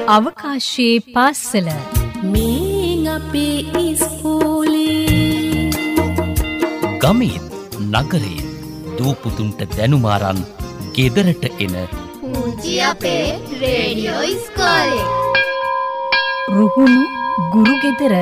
අවකාශයේ පාසල මේ අපේ ඉස්කෝලේ ගමේ නගරේ දූපුතුන්ට දැනුමාරන් ගෙදරට එන පූජි අපේ රේඩියෝ ඉස්කෝලේ රුහුණු ගුරු ගෙදර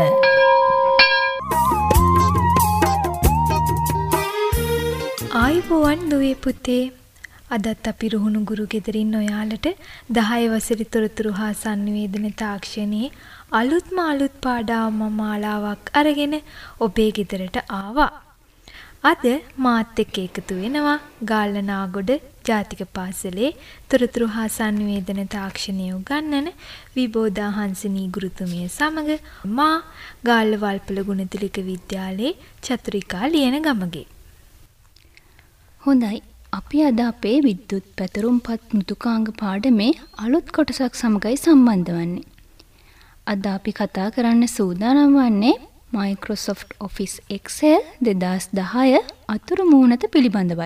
ආයුබෝවන් දුවේ පුතේ අදත් අපි රුහුණු ගුරු ගෙදරින් ඔයාලට 10 වසරේ තොරතුරු හා සංනිවේදන තාක්ෂණයේ අලුත්ම අලුත් පාඩම් මාලාවක් අරගෙන ඔබේ ගෙදරට ආවා. අද මාත් එක්ක එකතු වෙනවා ගාල්ලනාගොඩ ජාතික පාසලේ තොරතුරු හා සංනිවේදන තාක්ෂණය උගන්වන විබෝධා හංසනී ගුරුතුමිය සමග මා ගාල්ල වල්පල ගුණතිලක විද්‍යාලයේ චතුරිකා ලියනගමගේ. හොඳයි. අපි අද අපේ විද්‍යුත් පැතරුම්පත් මෘදුකාංග පාඩමේ අලුත් කොටසක් සමගයි සම්බන්ධ වන්නේ. අද අපි කතා කරන්න සූදානම් වන්නේ Microsoft Office Excel 2010 අතුරු මූණත පිළිබඳවයි.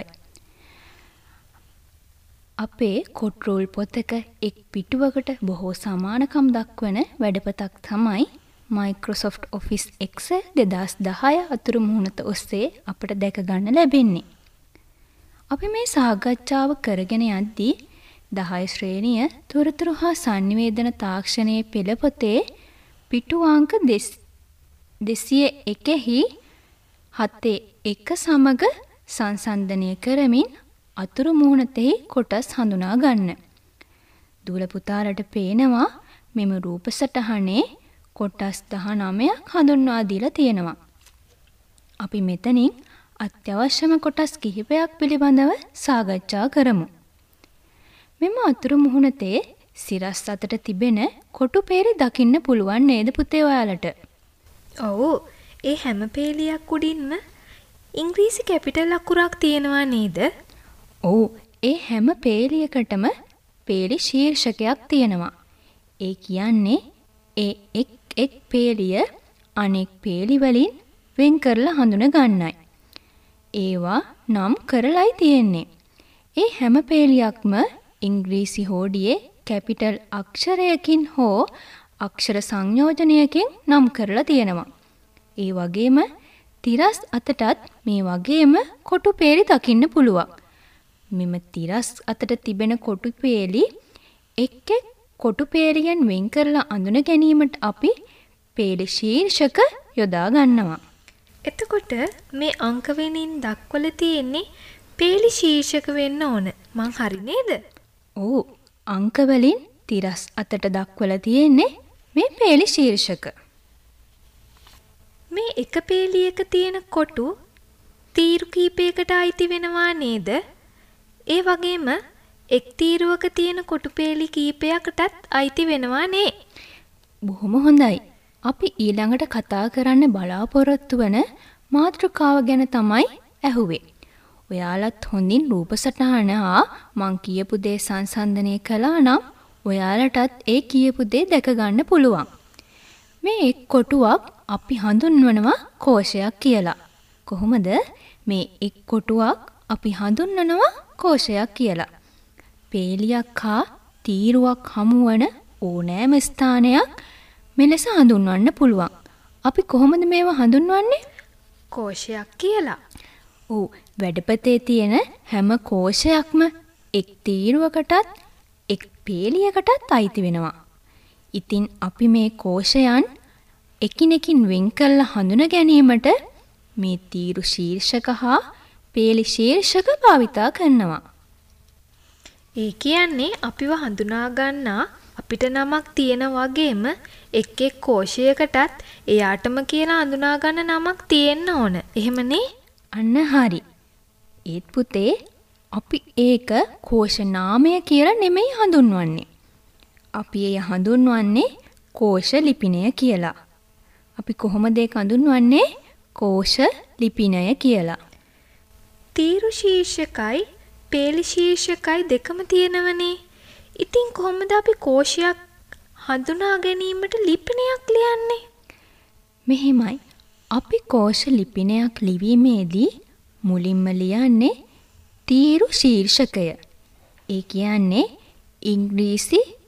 අපේ කොට්රෝල් පොතක එක් පිටුවකට බොහෝ සමානකම් දක්වන වැඩපතක් තමයි Microsoft Office Excel 2010 අතුරු මූණත ඔස්සේ අපට දැක ගන්න ලැබෙන්නේ. අපි මේ සාකච්ඡාව කරගෙන යද්දී 10 ශ්‍රේණිය තොරතුරු හා සංනිවේදන තාක්ෂණයේ පෙළපොතේ පිටු අංක 201 7 සමග සංසන්දනය කරමින් අතුරු මූණතෙහි කොටස් හඳුනා ගන්න. දූල පුතාලට පේනවා මෙම රූප සටහනේ කොටස් 19ක් හඳුන්වා දීලා තියෙනවා. අපි මෙතනින් අත්‍යවශ්‍යම කොටස් කිහිපයක් පිළිබඳව සාකච්ඡා කරමු. මෙම අතුරු මුහුණතේ සිරස් අතට තිබෙන කොටු පේලි දකින්න පුළුවන් නේද පුතේ ඔයාලට? ඔව්, ඒ හැම පේලියක් උඩින්ම ඉංග්‍රීසි කැපිටල් අකුරක් තියෙනවා නේද? ඔව්, ඒ හැම පේලියකටම පේලි ශීර්ෂකයක් තියෙනවා. ඒ කියන්නේ ඒ එක් පේලිය අනෙක් පේලි වලින් වෙන් කරලා හඳුන ගන්නයි. ඒවා නම් කරලයි තියෙන්නේ. ඒ හැම පේලියක්ම ඉංග්‍රීසි හෝඩියේ කැපිටල් අක්ෂරයකින් හෝ අක්ෂර සංයෝජනයකින් නම් කරලා තියෙනවා. ඒ වගේම තිරස් අතටත් මේ වගේම කොටු පේලි දකින්න පුළුවන්. මෙම තිරස් අතට තිබෙන කොටු පේලි එක් කොටු පේලියෙන් වෙන් කරලා අඳුන ගැනීමට අපි පේලි ශීර්ෂක යොදා ගන්නවා. එතකොට මේ අංක වෙනින් දක්වලා තියෙන්නේ පේලි ශීර්ෂක වෙන්න ඕන. මං හරි නේද? ඔව්, අංක වලින් තිරස් අතට දක්වලා තියෙන්නේ මේ පේලි ශීර්ෂක. මේ එක පේලියක තියෙන කොටු තීරු කීපයකට අයිති වෙනවා නේද? ඒ වගේම එක් තීරුවක තියෙන කොටු පේලි කීපයකටත් අයිති වෙනවා නේ. බොහොම හොඳයි. අපි ඊළඟට කතා කරන්න බලාපොරොත්තු වන මාතෘකාව ගැන තමයි ඇහුවේ. ඔයාලත් හොඳින් රූප සටහන හා මං කියපු දේ සංසන්දනය කළා නම් ඔයාලටත් ඒ කියපු දේ දැක ගන්න පුළුවන්. මේ එක් කොටුවක් අපි හඳුන්වනවා කෝෂයක් කියලා. කොහොමද? මේ එක් කොටුවක් අපි හඳුන්වනවා කෝෂයක් කියලා. පේලියක් හා තීරුවක් හමුවන ඕනෑම ස්ථානයක් මෙලෙස හඳුන්වන්න පුළුවන්. අපි කොහොමද මේවා හඳුන්වන්නේ? කෝෂයක් කියලා. ඔව්, වැඩපතේ තියෙන හැම කෝෂයක්ම එක් තීරුවකටත් එක් පේලියකටත් අයිති වෙනවා. ඉතින් අපි මේ කෝෂයන් එකිනෙකින් වෙන් කරලා හඳුන ගැනීමට මේ තීරු ශීර්ෂක හා පේලි ශීර්ෂක භාවිතා කරනවා. ඒ කියන්නේ අපිව හඳුනා ගන්නා අපිට නමක් තියෙන වගේම එක් කෝෂයකටත් එයාටම කියලා හඳුනා ගන්න නමක් තියෙන්න ඕන. එහෙමනේ? අන්න හරි. ඒත් පුතේ අපි ඒක කෝෂ නාමය කියලා නෙමෙයි හඳුන්වන්නේ. අපි එය හඳුන්වන්නේ කෝෂ ලිපිනය කියලා. අපි කොහොමද ඒක හඳුන්වන්නේ? කෝෂ ලිපිනය කියලා. තීරු ශීර්ෂකයි පේලි ශීර්ෂකයි දෙකම තියෙනවනේ. ඉතින් කොහොමද අපි කෝෂයක් හඳුනා ගැනීමට ලිපිනයක් ලියන්නේ? මෙහෙමයි. අපි කෝෂ ලිපිනයක් ලිවීමේදී මුලින්ම ලියන්නේ තීරු ශීර්ෂකය. ඒ කියන්නේ ඉංග්‍රීසි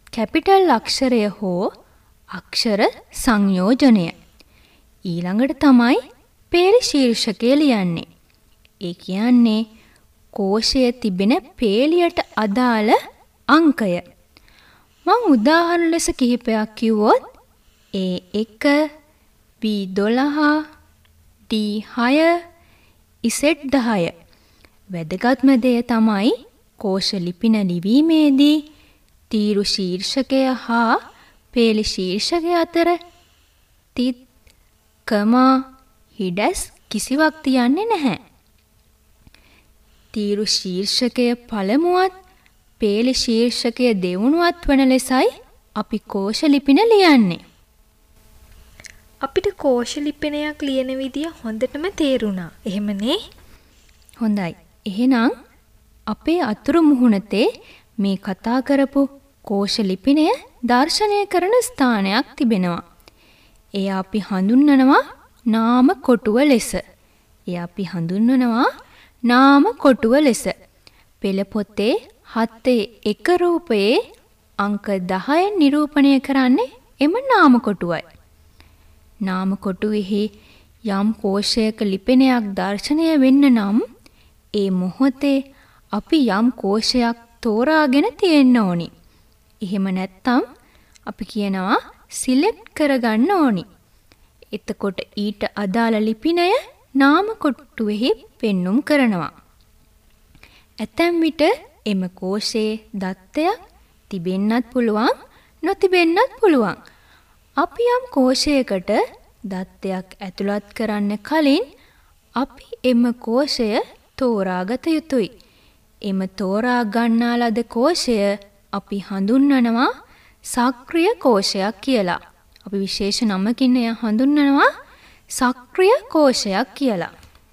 කැපිටල් අක්ෂරය හෝ අක්ෂර සංයෝජනය. ඊළඟට තමයි පේලි ශීර්ෂකය ලියන්නේ. ඒ කියන්නේ කෝෂයේ තිබෙන පේලියට අදාළ අංකය. මම උදාහරණ ලෙස කිහිපයක් කිව්වොත් A1, B12, D6, Z10. වැදගත්ම දේ තමයි කෝෂ ලිපින ලිවීමේදී තීරු ශීර්ෂකය හා පේලි ශීර්ෂකය අතර තිත්, කමා, හිඩැස් කිසිවක් තියන්නේ නැහැ. තීරු ශීර්ෂකය පළමුවත් පේලි ශීර්ෂකය දෙවනුවත් වන ලෙසයි අපි කෝෂ ලිපින ලියන්නේ. අපිට කෝෂ ලිපිනයක් ලියන විදිය හොඳටම තේරුණා. එහෙමනේ? හොඳයි. එහෙනම් අපේ අතුරු මුහුණතේ මේ කතා කරපු කෝෂ ලිපිනය දර්ශනය කරන ස්ථානයක් තිබෙනවා. එය අපි හඳුන්වනවා නාම කොටුව ලෙස. නාම කොටුව ලෙස. පෙළ පොතේ 7 රූපයේ අංක 10 නිරූපණය කරන්නේ එම නාම කොටුවයි. නාම කොටුවෙහි යම් කෝෂයක ලිපිනයක් දර්ශනය වෙන්න නම් ඒ මොහොතේ අපි යම් කෝෂයක් තෝරාගෙන තියෙන්න ඕනි. එහෙම නැත්නම් අපි කියනවා සිලෙක්ට් කරගන්න ඕනි. එතකොට ඊට අදාළ ලිපිනය නාම කොටුවෙහි පෙන්눔 කරනවා. ඇතැම් විට එම කෝෂයේ දත්තයක් තිබෙන්නත් පුළුවන්, නොතිබෙන්නත් පුළුවන්. අපි යම් කෝෂයකට දත්තයක් ඇතුළත් කරන්න කලින් අපි එම කෝෂය තෝරාගත යුතුයි. එම තෝරා ගන්නා ලද කෝෂය අපි හඳුන්වනවා සක්‍රිය කෝෂයක් කියලා. අපි විශේෂ නමකින් එය හඳුන්වනවා සක්‍රිය කෝෂයක් කියලා.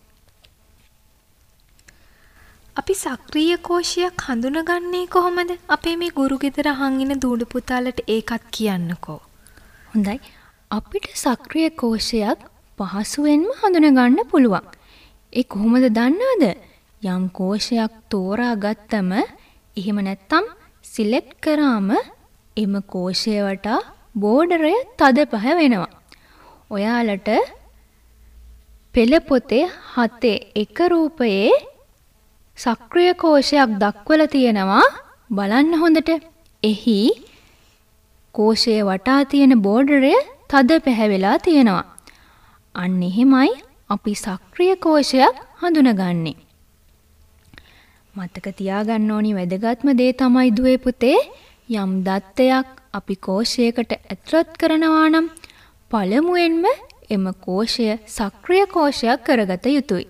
අපි සක්‍රීය කෝෂයක් හඳුනගන්නේ කොහොමද? අපේ මේ ගුරු ගෙදර අහන් ඉන්න දූඩු පුතාලට ඒකත් කියන්නකෝ. හොඳයි. අපිට සක්‍රිය කෝෂයක් පහසුවෙන්ම හඳුනගන්න පුළුවන්. ඒ කොහොමද දන්නවද? යම් කෝෂයක් තෝරාගත්තම එහෙම නැත්තම් සිලෙක්ට් කරාම එම කෝෂය වටා බෝඩරය තද පහ වෙනවා. ඔයාලට පෙළ පොතේ 7 රූපයේ සක්‍රිය කෝෂයක් දක්වලා තියෙනවා. බලන්න හොඳට. එහි කෝෂයේ වටා තියෙන බෝඩරය තද පැහැවෙලා තියෙනවා. අන්න එහෙමයි අපි සක්‍රිය කෝෂයක් හඳුනගන්නේ. මතක තියාගන්න ඕනි වැදගත්ම දේ තමයි දුවේ පුතේ, යම් දත්තයක් අපි කෝෂයකට ඇතුළත් කරනවා නම් පළමුවෙන්ම එම කෝෂය සක්‍රිය කෝෂයක් කරගත යුතුයි.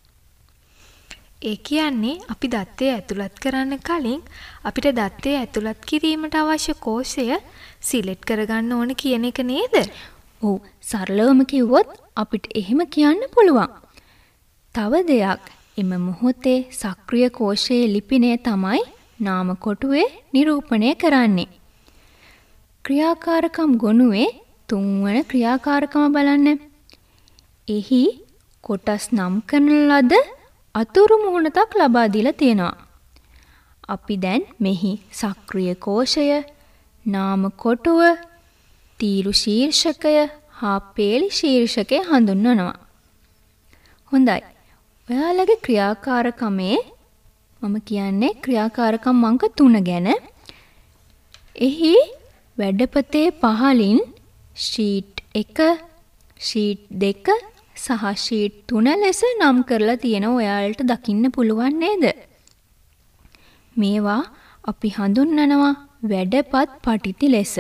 ඒ කියන්නේ අපි දත්තය ඇතුළත් කරන්න කලින් අපිට දත්තය ඇතුළත් කිරීමට අවශ්‍ය කෝෂය සිලෙක්ට් කරගන්න ඕන කියන එක නේද? ඔව්, සරලවම කිව්වොත් අපිට එහෙම කියන්න පුළුවන්. තව දෙයක්, එම මොහොතේ සක්‍රිය කෝෂයේ ලිපිනය තමයි නාම කොටුවේ නිරූපණය කරන්නේ. ක්‍රියාකාරකම් ගොනුවේ 3 වන ක්‍රියාකාරකම බලන්න. එහි කොටස් නම් කරන ලද අතුරු මුහුණතක් ලබා දීලා තියෙනවා. අපි දැන් මෙහි සක්‍රිය කෝෂය, නාම කොටුව, තීරු ශීර්ෂකය හා පේලි ශීර්ෂකය හඳුන්වනවා. හොඳයි. ඔයාලගේ ක්‍රියාකාරකමේ මම කියන්නේ ක්‍රියාකාරකම් අංක 3 ගැන. එහි වැඩපතේ පහලින් ෂීට් 1, ෂීට් 2 සහ ෂීට් 3 ලෙස නම් කරලා තියෙන ඔයාලට දකින්න පුළුවන් නේද? මේවා අපි හඳුන්වනවා වැඩපත් පටිති ලෙස.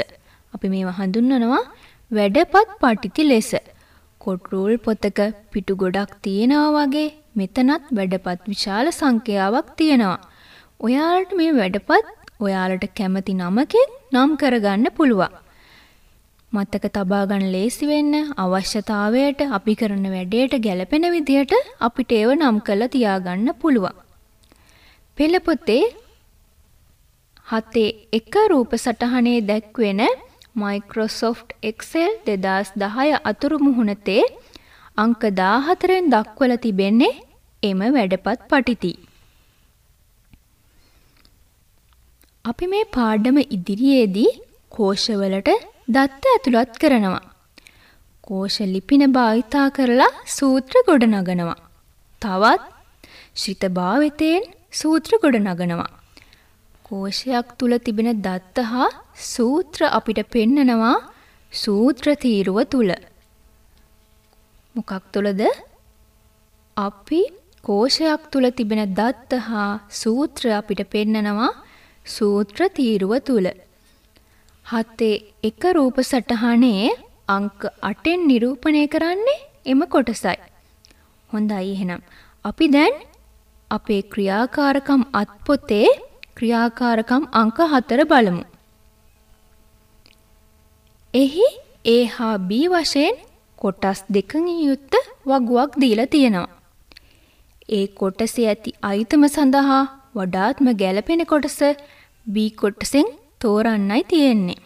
වැඩපත් ලෙස. කොට්රෝල් පොතක පිටු ගොඩක් තියෙනවා වගේ මෙතනත් වැඩපත් විශාල සංඛ්‍යාවක් තියෙනවා. ඔයාලට මේ වැඩපත් ඔයාලට කැමති නමකින් නම් කරගන්න පුළුවන්. මතක තබා ගන්න ලේසි වෙන්න අවශ්‍යතාවයට අපි කරන වැඩේට ගැලපෙන විදිහට අපිට ඒව නම් කරලා තියාගන්න පුළුවන්. පෙළ පොතේ 7 රූප සටහනේ දැක්වෙන Microsoft Excel 2010 අතුරු මුහුණතේ අංක 14න් දක්වලා තිබෙන්නේ එම වැඩපත් පටිති. අපි මේ පාඩම ඉදිරියේදී කෝෂවලට දත්ත ඇතුළත් කරනවා. කෝෂ ලිපින භාවිතා කරලා සූත්‍ර ගොඩනගනවා. තවත් ශ්‍රිත භාවිතයෙන් සූත්‍ර ගොඩනගනවා. කෝෂයක් තුල තිබෙන දත්ත හා සූත්‍ර අපිට පෙන්නනවා සූත්‍ර තීරුව තුල. මොකක් තුලද? අපි කෝෂයක් තුල තිබෙන දත්ත හා සූත්‍ර අපිට පෙන්නනවා සූත්‍ර තීරුව තුල. හතේ එක රූප සටහනේ අංක 8න් නිරූපණය කරන්නේ එම කොටසයි. හොඳයි එහෙනම් අපි දැන් අපේ ක්‍රියාකාරකම් අත්පොතේ ක්‍රියාකාරකම් අංක 4 බලමු. එහි A හා B වශයෙන් කොටස් දෙකකින් යුක්ත වගුවක් දීලා තියෙනවා. ඒ කොටසේ ඇති අයිතම සඳහා වඩාත්ම ගැළපෙන කොටස B කොටසෙන් තෝරන්නයි තියෙන්නේ.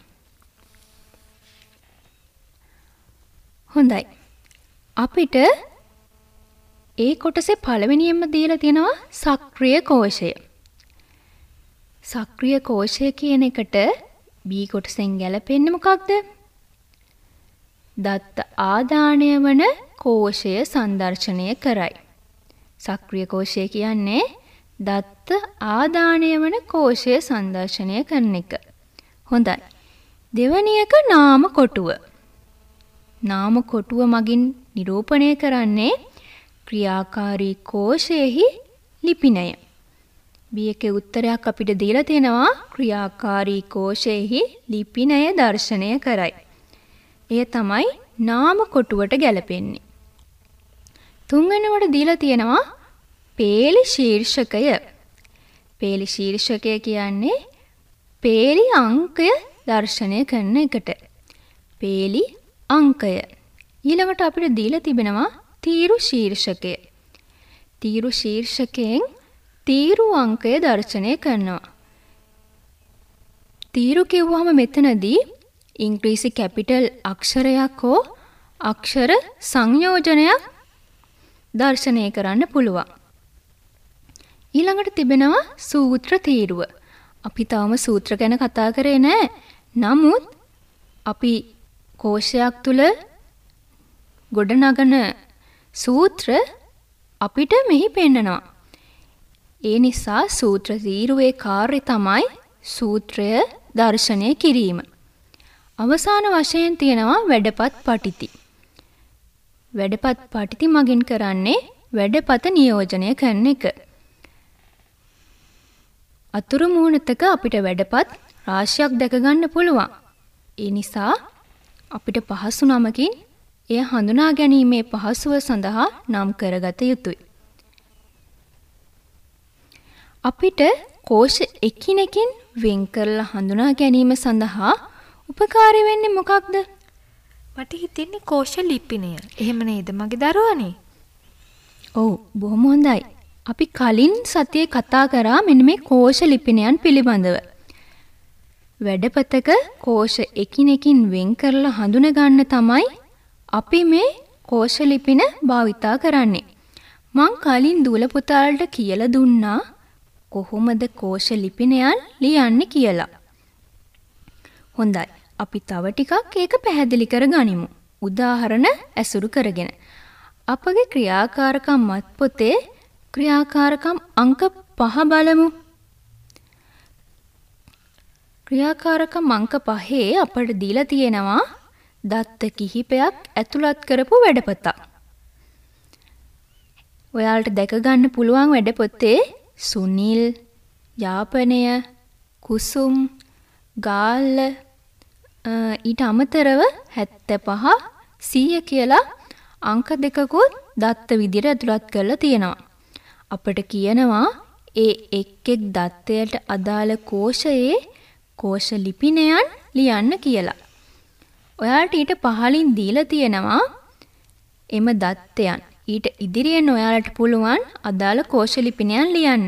හොඳයි. අපිට ඒ කොටසේ පළවෙනියෙන්ම දීලා තියෙනවා සක්‍රිය කෝෂය. සක්‍රිය කෝෂය කියන එකට B කොටසෙන් ගැලපෙන්නේ මොකක්ද? දත්ත ආදානය වන කෝෂය සංදර්ශනය කරයි. සක්‍රිය කෝෂය කියන්නේ දත්ත ආදානය වන කෝෂය සංදර්ශනය කරන එක. හොඳයි. දෙවැනි එක නාම කොටුව. නාම කොටුව මගින් නිරූපණය කරන්නේ ක්‍රියාකාරී කෝෂයෙහි ලිපිනය. B එකේ උත්තරයක් අපිට දීලා තියෙනවා ක්‍රියාකාරී කෝෂයෙහි ලිපිනය දර්ශනය කරයි. එය තමයි නාම කොටුවට ගැලපෙන්නේ. තුන්වෙනිවට දීලා තියෙනවා පේලි ශීර්ෂකය. පේලි ශීර්ෂකය කියන්නේ පේලි අංකය දර්ශනය කරන එකට. පේලි අංකය. ඊළඟට අපිට දීලා තිබෙනවා තීරු ශීර්ෂකය. තීරු ශීර්ෂකයෙන් තීරු අංකය දර්ශනය කරනවා. තීරු කිව්වහම මෙතනදී ඉංග්‍රීසි කැපිටල් අක්ෂරයක් හෝ අක්ෂර සංයෝජනයක් දර්ශනය කරන්න පුළුවන්. ඊළඟට තිබෙනවා සූත්‍ර තීරුව. අපි තාම සූත්‍ර ගැන කතා කරේ නැහැ. නමුත් අපි කෝෂයක් තුල ගොඩනගන සූත්‍ර අපිට මෙහි පෙන්නනවා. ඒ නිසා සූත්‍ර තීරුවේ කාර්යය තමයි සූත්‍රය දර්ශනය කිරීම. අවසාන වශයෙන් තියෙනවා වැඩපත් පටිති. වැඩපත් පටිති මගින් කරන්නේ වැඩපත නියෝජනය කරන එක. අතුරු මුහුණතක අපිට වැඩපත් රාශියක් දැක ගන්න පුළුවන්. ඒ නිසා අපිට පහසු නමකින් එය හඳුනා ගැනීමේ පහසුව සඳහා නම් කරගත යුතුයි. අපිට කෝෂ එකිනෙකින් වෙන් කරලා හඳුනා ගැනීම සඳහා උපකාරී වෙන්නේ මොකක්ද? මට හිතෙන්නේ කෝෂ ලිපිනය. එහෙම නේද මගේ දරුවනේ? ඔව්, බොහොම හොඳයි. අපි කලින් සතියේ කතා කරා මෙන්න මේ කෝෂ ලිපිනයන් පිළිබඳව. වැඩපතක කෝෂ එකිනෙකින් වෙන් කරලා හඳුනා ගන්න තමයි අපි මේ කෝෂ ලිපින භාවිතා කරන්නේ. මං කලින් දූල පුතාලට කියලා දුන්නා කොහොමද කෝෂ ලිපිනයන් ලියන්නේ කියලා. හොඳයි. අපි තව ටිකක් ඒක පැහැදිලි කරගනිමු. උදාහරණ ඇසුරු කරගෙන. අපගේ ක්‍රියාකාරකම් මත්පොතේ ක්‍රියාකාරකම් අංක 5 බලමු. ක්‍රියාකාරකම් අංක 5 අපට දීලා තියෙනවා දත්ත කිහිපයක් ඇතුළත් කරපු වැඩපතක්. ඔයාලට දැක ගන්න පුළුවන් වැඩපොතේ සුනිල්, යාපනය, කුසුම්, ගාල්ල ඊට අමතරව 75 100 කියලා අංක දෙකකුත් දත්ත විදිහට ඇතුළත් කරලා තියෙනවා. අපිට කියනවා ඒ එක් එක් දත්තයට අදාළ කෝෂයේ කෝෂ ලිපිනයන් ලියන්න කියලා. ඔයාලට ඊට පහලින් දීලා තියෙනවා එම දත්තයන්. ඊට ඉදිරියෙන් ඔයාලට පුළුවන් අදාළ කෝෂ ලිපිනයන් ලියන්න.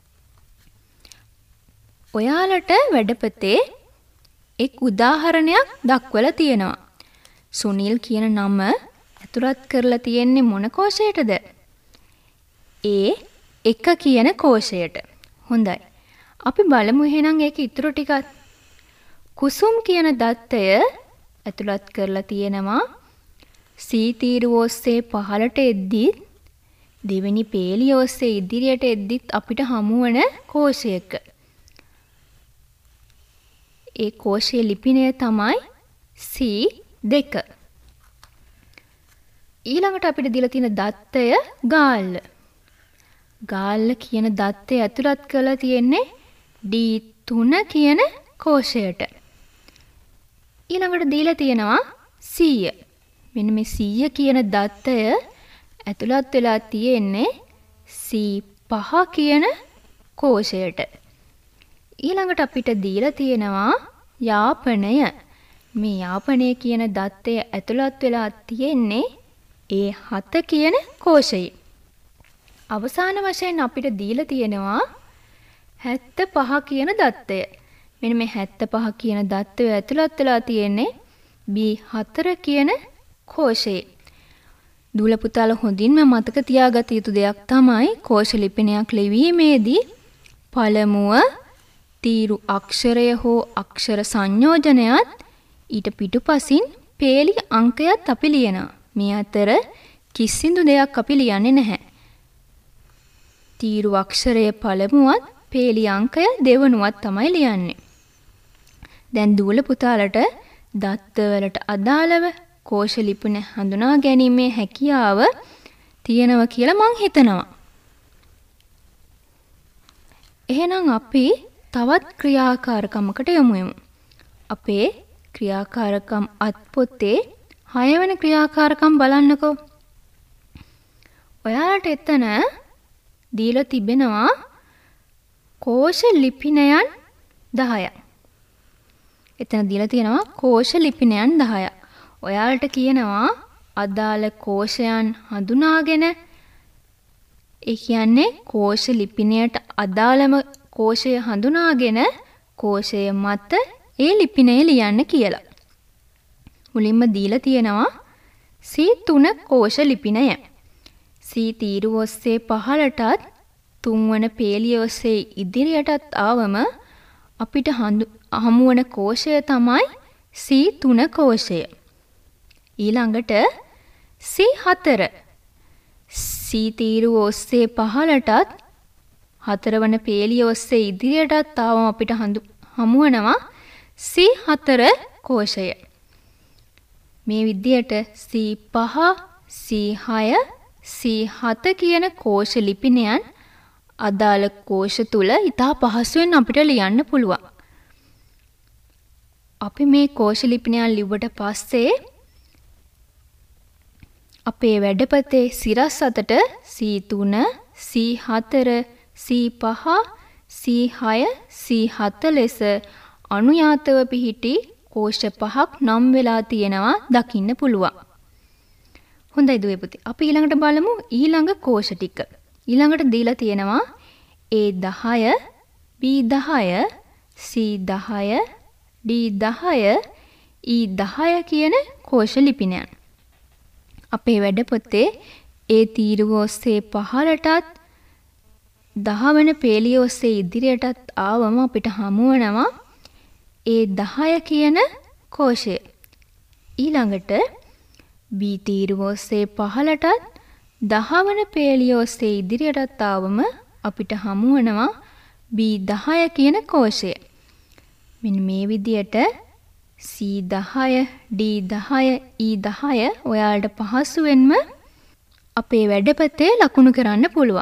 ඔයාලට වැඩපතේ එක් උදාහරණයක් දක්වලා තියෙනවා. සුනිල් කියන නම ඇතුළත් කරලා තියෙන්නේ මොන කෝෂයටද? A1 කියන කෝෂයට. හොඳයි. අපි බලමු එහෙනම් ඒක ඉතුරු ටිකක්. කුසුම් කියන දත්තය ඇතුළත් කරලා තියෙනවා C තීරුව ඔස්සේ පහළට එද්දිත් දෙවෙනි පේලිය ඔස්සේ ඉදිරියට එද්දිත් අපිට හමු වන කෝෂයක. ඒ කෝෂයේ ලිපිනය තමයි C2. ඊළඟට අපිට දීලා තියෙන දත්තය ගාල්ල. ගාල්ල කියන දත්තය ඇතුළත් කරලා තියෙන්නේ D3 කියන කෝෂයට. ඊළඟට දීලා තියෙනවා 100. මෙන්න මේ 100 කියන දත්තය ඇතුළත් වෙලා තියෙන්නේ C5 කියන කෝෂයට. ඊළඟට අපිට දීලා තියෙනවා යාපනය. මේ යාපනය කියන දත්තය ඇතුළත් වෙලා තියෙන්නේ A7 කියන කෝෂයේ. අවසාන වශයෙන් අපිට දීලා තියෙනවා 75 කියන දත්තය. මෙන්න මේ 75 කියන දත්තය ඇතුළත් වෙලා තියෙන්නේ B4 කියන කෝෂයේ. දූල පුතාලා හොඳින්ම මතක තියාගත යුතු දෙයක් තමයි කෝෂ ලිපිනයක් ලිවීමේදී පළමුව තීරු අක්ෂරය හෝ අක්ෂර සංයෝජනයත් ඊට පිටුපසින් පේලි අංකයත් අපි ලියනවා. මේ අතර කිසිදු දෙයක් අපි ලියන්නේ නැහැ. තීරු අක්ෂරය පළමුවත් පේලි අංකය දෙවනුවත් තමයි ලියන්නේ. දැන් දූල පුතාලට දත්තවලට අදාළව කෝෂ ලිපින හඳුනා ගැනීමේ හැකියාව තියෙනවා කියලා මං හිතනවා. එහෙනම් අපි තවත් ක්‍රියාකාරකමකට යමු. අපේ ක්‍රියාකාරකම් අත්පොතේ 6 වෙනි ක්‍රියාකාරකම් බලන්නකෝ. ඔයාලට එතන දීලා තිබෙනවා කෝෂ ලිපිනයන් 10ක්. එතන දීලා තියෙනවා කෝෂ ලිපිනයන් 10ක්. ඔයාලට කියනවා අදාළ කෝෂයන් හඳුනාගෙන ඒ කියන්නේ කෝෂ ලිපිනයට අදාළම කෝෂය හඳුනාගෙන කෝෂය මත ඒ ලිපිනය ලියන්න කියලා. මුලින්ම දීලා තියෙනවා C3 කෝෂ ලිපිනය. C තීරුව ඔස්සේ පහළටත් 3 වන පේලිය ඔස්සේ ඉදිරියටත් ආවම අපිට හමු වන කෝෂය තමයි C3 කෝෂය. ඊළඟට C4. C තීරුව ඔස්සේ පහළටත් 4 වන පේලිය ඔස්සේ ඉදිරියටත් ආවම අපිට හමු වෙනවා C4 කෝෂය. මේ විදියට C5, C6, C7 කියන කෝෂ ලිපිනයන් අදාළ කෝෂ තුල ඉතා පහසුවෙන් අපිට ලියන්න පුළුවන්. අපි මේ කෝෂ ලිපිනයන් ලිව්වට පස්සේ අපේ වැඩපතේ සිරස් අතට C3, C4, C5, C6, C7 ලෙස අනුයාතව පිහිටි කෝෂ 5ක් නම් වෙලා තියෙනවා දකින්න පුළුවන්. හොඳයි දුවේ පුතේ. අපි ඊළඟට බලමු ඊළඟ කෝෂ ටික. ඊළඟට දීලා තියෙනවා A10, B10, C10, D10, E10 කියන කෝෂ ලිපිනයන්. අපේ වැඩපොතේ ඒ තීරුව ඔස්සේ පහළටත් 10 වෙනි පේලිය ඔස්සේ ඉදිරියටත් ආවම අපිට හමු වෙනවා A10 කියන කෝෂය. ඊළඟට B තීරුව ඔස්සේ පහළටත් 10 වෙනි පේලිය ඔස්සේ ඉදිරියටත් ආවම අපිට හමු වෙනවා B10 කියන කෝෂය. මෙන්න මේ විදියට C10, D10, E10 ඔයාලට පහසුවෙන්ම අපේ වැඩපතේ ලකුණු කරන්න පුළුවන්.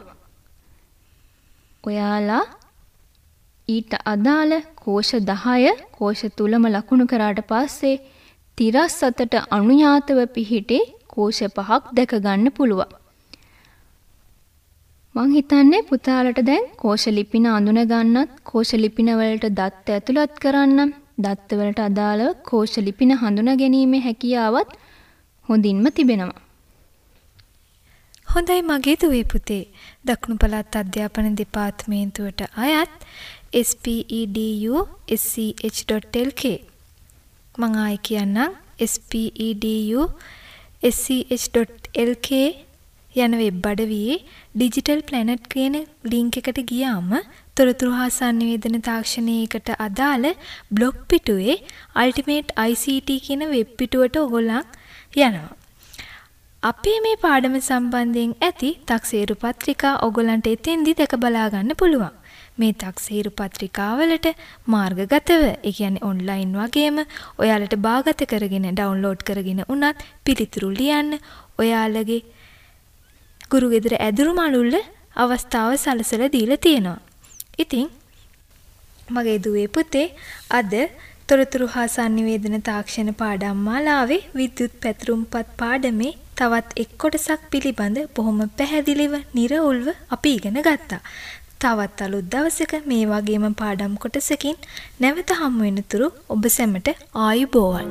ඔයාලා ඊට අදාළ කෝෂ 10 කෝෂ තුලම ලකුණු කරාට පස්සේ තිරස් අතට අනුයාතව පිහිටි කෝෂ 5ක් දැක ගන්න පුළුවන්. මං හිතන්නේ පුතාලට දැන් කෝෂ ලිපින අඳුන ගන්නත් කෝෂ ලිපින වලට දත්ත ඇතුළත් කරන්න දත්ත වලට අදාළව කෝෂ ලිපින හඳුනා ගැනීමේ හැකියාවත් හොඳින්ම තිබෙනවා. හොඳයි මගේ දුවේ පුතේ. දකුණු පළාත් අධ්‍යාපන දෙපාර්තමේන්තුවට අයත් SPEDU SCH.LK මම ආයි කියන්නම් SPEDU SCH.LK යන වෙබ් අඩවියේ ඩිජිටල් ප්ලැනට් කියන ලින්ක් එකට ගියාම තොරතුරු හා සංනිවේදන තාක්ෂණයකට අදාළ බ්ලොග් පිටුවේ අල්ටිමේට් ICT කියන වෙබ් පිටුවට ඔයගොල්ලන් යනවා. අපේ මේ පාඩම සම්බන්ධයෙන් ඇති තක්සේරු පත්‍රිකා ඔයගොල්ලන්ට එතෙන්දි දැක බලා ගන්න පුළුවන්. මේ තක්සේරු පත්‍රිකාවලට මාර්ගගතව, ඒ කියන්නේ ඔන්ලයින් වගේම ඔයාලට බාගත කරගෙන ඩවුන්ලෝඩ් කරගෙන උනත් පිළිතුරු ලියන්න ඔයාලගේ ගුරු ගෙදර ඇදුරු මළුල්ල අවස්ථාව සලසලා දීලා තියෙනවා. ඉතින් මගේ දුවේ පුතේ අද තොරතුරු හා සංනිවේදන තාක්ෂණ පාඩම් මාලාවේ විද්‍යුත් පැතුරුම්පත් පාඩමේ තවත් එක් කොටසක් පිළිබඳ බොහොම පැහැදිලිව, නිර්වුල්ව අපි ඉගෙන ගත්තා. තවත් අලුත් දවසක මේ වගේම පාඩම් කොටසකින් නැවත හමු වෙනතුරු ඔබ සැමට ආයුබෝවන්.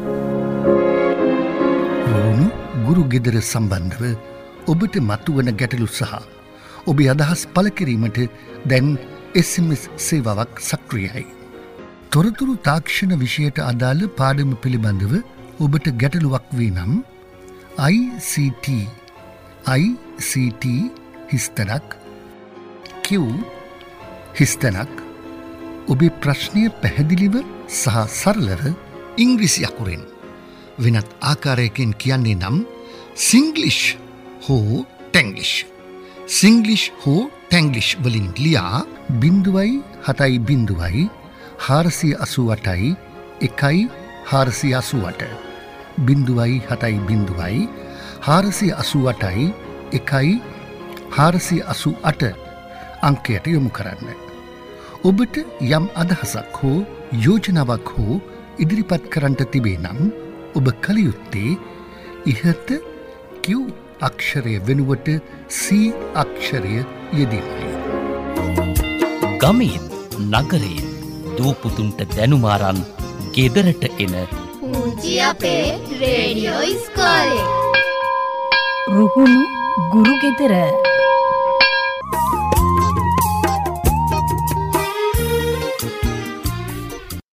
රුහුණු ගුරු ගෙදර සම්බන්ධව ඔබට මතුවන ගැටලු සහ ඔබේ අදහස් පළ කිරීමට දැන් SMS සේවාවක් සක්‍රියයි. තොරතුරු තාක්ෂණ විෂයට අදාළ පාඩම පිළිබඳව ඔබට ගැටලුවක් වී නම් ICT හිස්තනක් Q හිස්තනක් ඔබේ ප්‍රශ්නය පැහැදිලිව සහ සරලව ඉංග්‍රීසි අකුරෙන් වෙනත් ආකාරයකින් කියන්නේ නම් සිංග්ලිෂ් හෝ ටැංග්ලිෂ් හෝ ටැංග්ලිෂ් වලින් ලියා 0.7 488 1 488 488 1 488 අංකයට යොමු කරන්න. ඔබට යම් අදහසක් හෝ යෝජනාවක් හෝ ඉදිරිපත් කරන්නට තිබේ නම් ඔබ කළ යුත්තේ ඉහත Q අක්ෂරය වෙනුවට C අක්ෂරය යෙදීමයි. ගමෙන් නගරයෙන් දූපුතුන්ට දැනුමාරන් ගෙදරට එන පුංචි අපේ රේඩියෝ ඉස්කෝලේ. රුහුණු ගුරු ගෙදර